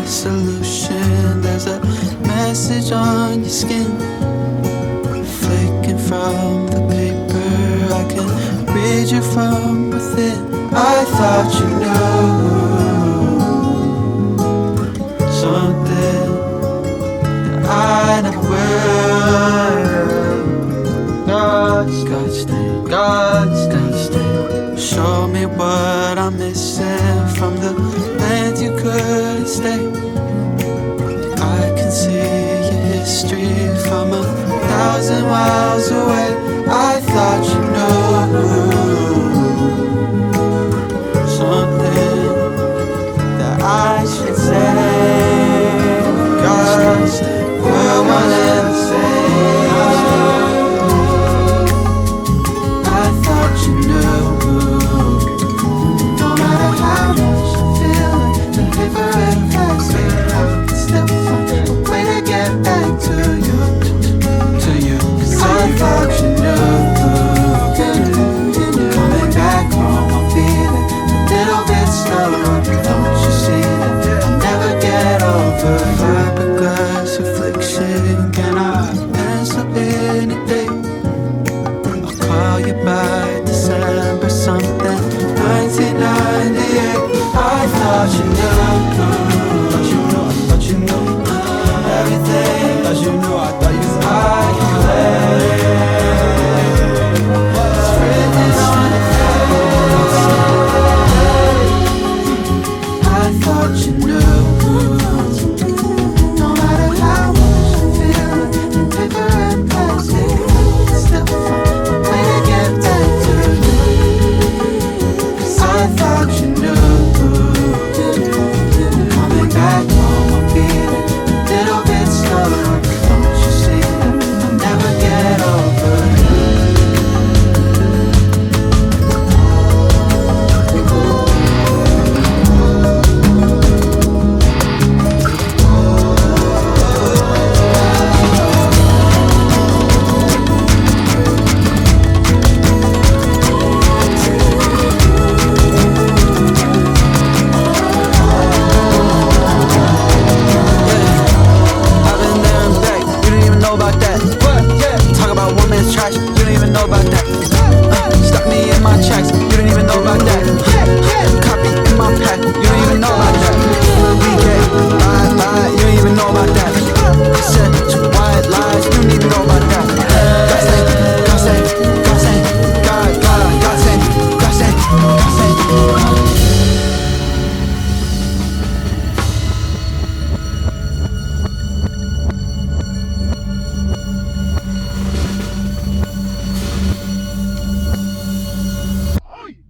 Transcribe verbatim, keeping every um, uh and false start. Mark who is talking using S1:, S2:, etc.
S1: solution. There's a message on your skin, flicking from the paper. I can read you from within. I thought you knew something that I never will. God's God stain, God's God stain. Show me what I'm missing from the land you couldn't stay. I can see your history from a thousand miles away. I thought you knew something that I should say. God's we're one and the same. I thought you knew. No matter how much I feel like the paper and facts, I can still find a way to get back to you, to you. 'Cause I thought you knew. Coming back home, I'll be there a little bit slower. Don't you see that I'll never get over?